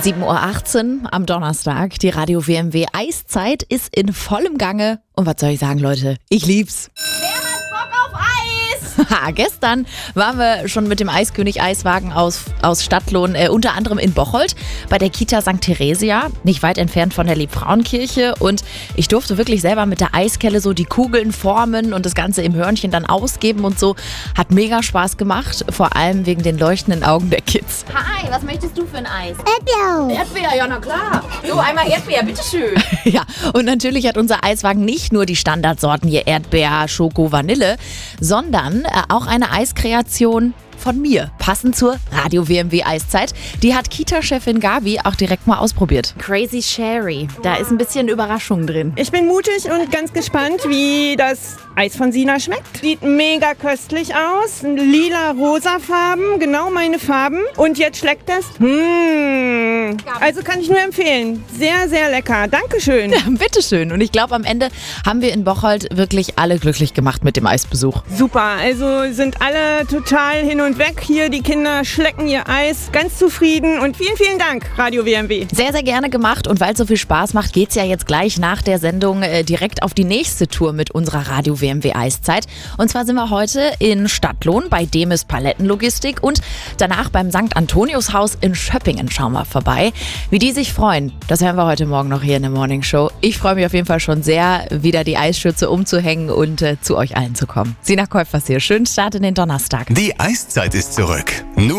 7:18 Uhr am Donnerstag. Die Radio WMW Eiszeit ist in vollem Gange. Und was soll ich sagen, Leute? Ich lieb's. Wer hat Bock auf Eis? Gestern waren wir schon mit dem Eiskönig Eiswagen aus Stadtlohn, unter anderem in Bocholt, bei der Kita St. Theresia, nicht weit entfernt von der Liebfrauenkirche. Und ich durfte wirklich selber mit der Eiskelle so die Kugeln formen und das Ganze im Hörnchen dann ausgeben und so. Hat mega Spaß gemacht, vor allem wegen den leuchtenden Augen der Kids. Hi, was möchtest du für ein Eis? Erdbeer. Erdbeer, ja na klar. So, einmal Erdbeer, bitteschön. Ja, und natürlich hat unser Eiswagen nicht nur die Standardsorten hier Erdbeer, Schoko, Vanille, sondern auch eine Eiskreation von mir, passend zur Radio WMW Eiszeit. Die hat Kita-Chefin Gabi auch direkt mal ausprobiert. Crazy Sherry, da ist ein bisschen Überraschung drin. Ich bin mutig und ganz gespannt, wie das Eis von Sina schmeckt. Sieht mega köstlich aus. Lila-rosa Farben, genau meine Farben. Und jetzt schmeckt das. Also kann ich nur empfehlen. Sehr, sehr lecker. Dankeschön. Ja, bitteschön. Und ich glaube, am Ende haben wir in Bocholt wirklich alle glücklich gemacht mit dem Eisbesuch. Super, also sind alle total hin und weg. Hier die Kinder schlecken ihr Eis. Ganz zufrieden und vielen, vielen Dank, Radio WMW. Sehr, sehr gerne gemacht. Und weil es so viel Spaß macht, geht's ja jetzt gleich nach der Sendung direkt auf die nächste Tour mit unserer Radio WMW Eiszeit. Und zwar sind wir heute in Stadtlohn bei Demis Palettenlogistik und danach beim St. Antonius Haus in Schöppingen schauen wir vorbei. Wie die sich freuen, das hören wir heute Morgen noch hier in der Morning Show. Ich freue mich auf jeden Fall schon sehr, wieder die Eisschürze umzuhängen und zu euch allen zu kommen. Sina Käufers hier. Schönen Start in den Donnerstag. Die Eiszeit ist zurück. Nur